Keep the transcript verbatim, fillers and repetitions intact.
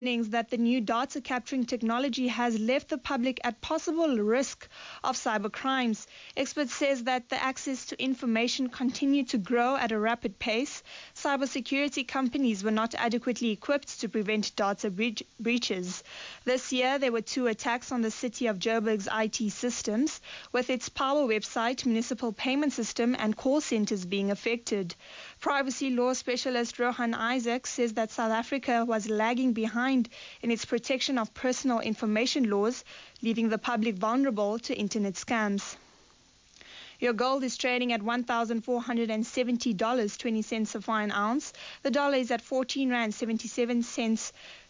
That the new data capturing technology has left the public at possible risk of cyber crimes. Experts says that the access to information continued to grow at a rapid pace. Cybersecurity companies were not adequately equipped to prevent data breach- breaches. This year, there were two attacks on the city of Joburg's I T systems, with its power website, municipal payment system, and call centers being affected. Privacy law specialist Rohan Isaac says that South Africa was lagging behind in its protection of personal information laws, leaving the public vulnerable to internet scams. Your gold is trading at one thousand four hundred seventy dollars and twenty cents a fine ounce. The dollar is at fourteen rand seventy-seven cents